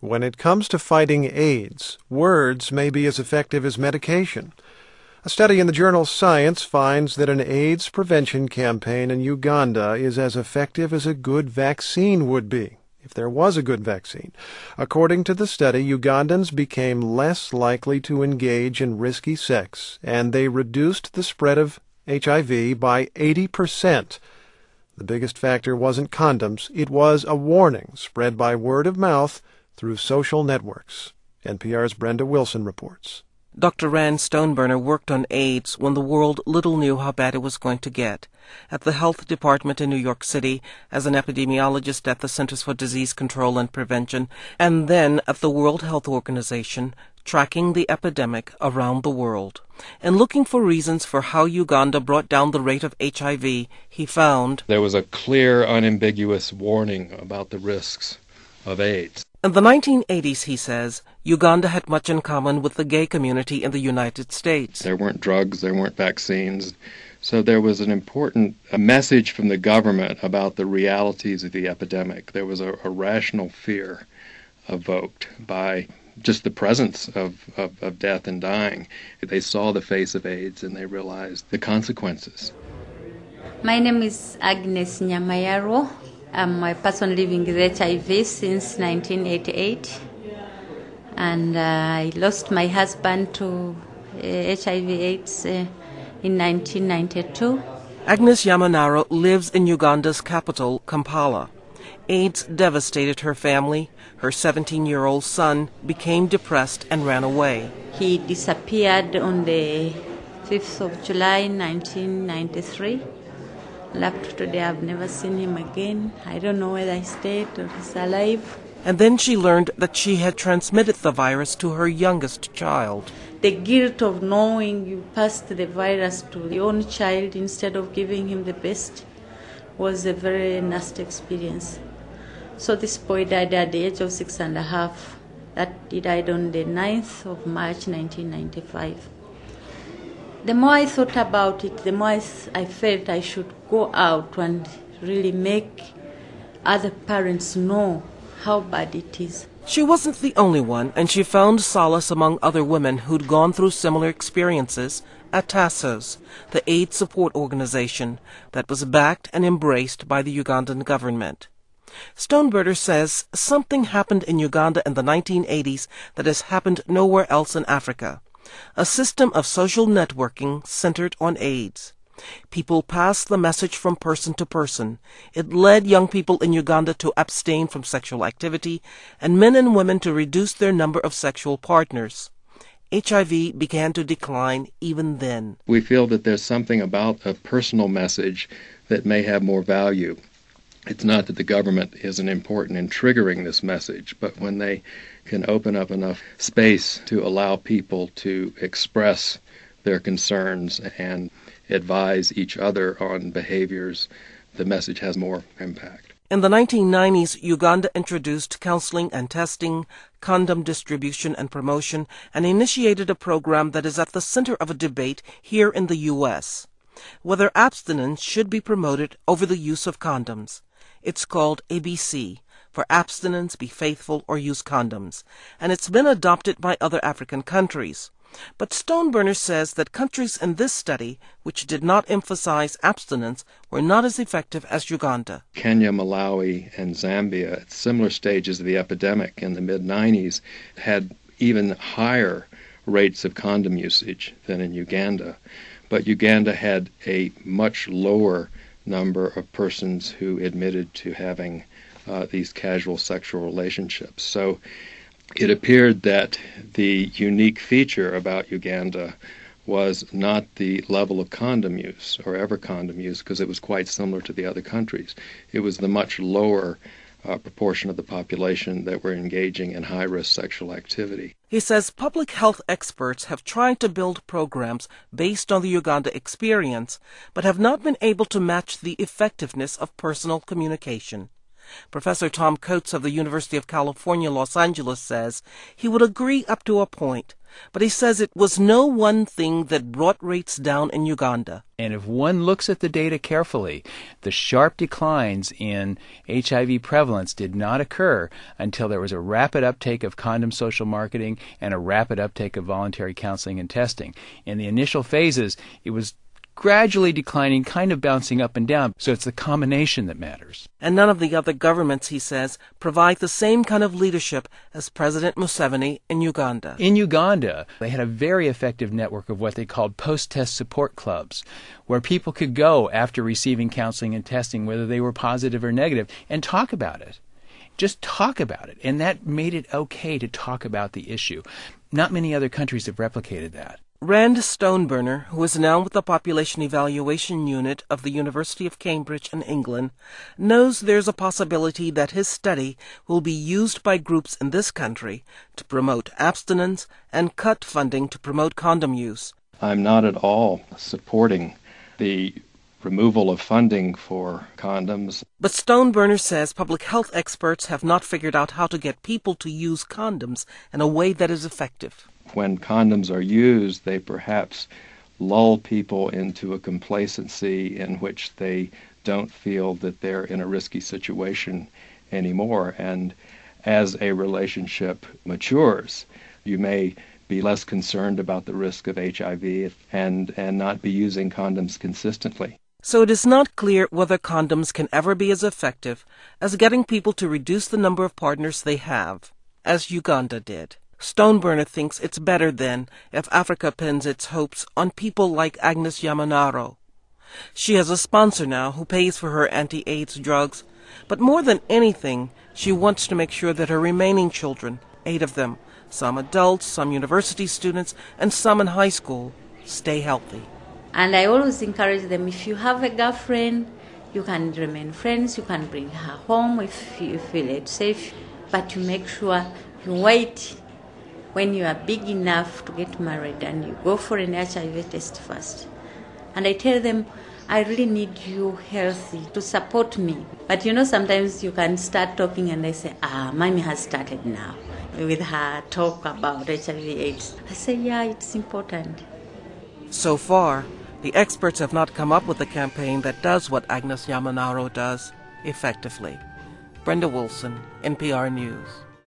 When it comes to fighting AIDS, words may be as effective as medication. A study in the journal Science finds that an AIDS prevention campaign in Uganda is as effective as a good vaccine would be, if there was a good vaccine. According to the study, Ugandans became less likely to engage in risky sex, and they reduced the spread of HIV by 80%. The biggest factor wasn't condoms, it was a warning spread by word of mouth through social networks. NPR's Brenda Wilson reports. Dr. Rand Stoneburner worked on AIDS when the world little knew how bad it was going to get. At the health department in New York City, as an epidemiologist at the Centers for Disease Control and Prevention, and then at the World Health Organization, tracking the epidemic around the world. And looking for reasons for how Uganda brought down the rate of HIV, he found there was a clear, unambiguous warning about the risks of AIDS. In the 1980s, he says, Uganda had much in common with the gay community in the United States. There weren't drugs, there weren't vaccines, so there was an important message from the government about the realities of the epidemic. There was a rational fear evoked by just the presence of death and dying. They saw the face of AIDS and they realized the consequences. My name is Agnes Nyamayaro. I'm a person living with HIV since 1988, and I lost my husband to HIV/AIDS in 1992. Agnes Yamanaro lives in Uganda's capital, Kampala. AIDS devastated her family. Her 17-year-old son became depressed and ran away. He disappeared on the 5th of July 1993. Up to today, I've never seen him again. I don't know whether he's dead or he's alive. And then she learned that she had transmitted the virus to her youngest child. The guilt of knowing you passed the virus to your own child instead of giving him the best was a very nasty experience. So this boy died at the age of 6.5. He died on the 9th of March 1995. The more I thought about it, the more I felt I should go out and really make other parents know how bad it is. She wasn't the only one, and she found solace among other women who'd gone through similar experiences at TASOS, the AIDS support organization that was backed and embraced by the Ugandan government. Stoneburner says something happened in Uganda in the 1980s that has happened nowhere else in Africa. A system of social networking centered on AIDS. People passed the message from person to person. It led young people in Uganda to abstain from sexual activity and men and women to reduce their number of sexual partners. HIV began to decline even then. We feel that there's something about a personal message that may have more value. It's not that the government isn't important in triggering this message, but when they can open up enough space to allow people to express their concerns and advise each other on behaviors, the message has more impact. In the 1990s, Uganda introduced counseling and testing, condom distribution and promotion, and initiated a program that is at the center of a debate here in the U.S. whether abstinence should be promoted over the use of condoms. It's called ABC, for Abstinence, Be Faithful, or Use Condoms, and it's been adopted by other African countries. But Stoneburner says that countries in this study, which did not emphasize abstinence, were not as effective as Uganda. Kenya, Malawi, and Zambia, at similar stages of the epidemic in the mid-90s, had even higher rates of condom usage than in Uganda. But Uganda had a much lower number of persons who admitted to having these casual sexual relationships. So it appeared that the unique feature about Uganda was not the level of condom use or ever condom use, because it was quite similar to the other countries. It was the much lower proportion of the population that were engaging in high-risk sexual activity. He says public health experts have tried to build programs based on the Uganda experience, but have not been able to match the effectiveness of personal communication. Professor Tom Coates of the University of California, Los Angeles says he would agree up to a point, but he says it was no one thing that brought rates down in Uganda. And if one looks at the data carefully, the sharp declines in HIV prevalence did not occur until there was a rapid uptake of condom social marketing and a rapid uptake of voluntary counseling and testing. In the initial phases, it was gradually declining, kind of bouncing up and down. So it's the combination that matters. And none of the other governments, he says, provide the same kind of leadership as President Museveni in Uganda. In Uganda, they had a very effective network of what they called post-test support clubs, where people could go after receiving counseling and testing, whether they were positive or negative, and talk about it. Just talk about it. And that made it okay to talk about the issue. Not many other countries have replicated that. Rand Stoneburner, who is now with the Population Evaluation Unit of the University of Cambridge in England, knows there's a possibility that his study will be used by groups in this country to promote abstinence and cut funding to promote condom use. I'm not at all supporting the removal of funding for condoms. But Stoneburner says public health experts have not figured out how to get people to use condoms in a way that is effective. When condoms are used, they perhaps lull people into a complacency in which they don't feel that they're in a risky situation anymore. And as a relationship matures, you may be less concerned about the risk of HIV and not be using condoms consistently. So it is not clear whether condoms can ever be as effective as getting people to reduce the number of partners they have, as Uganda did. Stoneburner thinks it's better then if Africa pins its hopes on people like Agnes Yamanaro. She has a sponsor now who pays for her anti-AIDS drugs, but more than anything, she wants to make sure that her remaining children, 8 of them, some adults, some university students, and some in high school, stay healthy. And I always encourage them, if you have a girlfriend, you can remain friends, you can bring her home if you feel it's safe, but you make sure you wait when you are big enough to get married and you go for an HIV test first. And I tell them, I really need you healthy to support me. But sometimes you can start talking and they say, Mommy has started now with her talk about HIV/AIDS. I say, yeah, it's important. So far, the experts have not come up with a campaign that does what Agnes Yamanaro does effectively. Brenda Wilson, NPR News.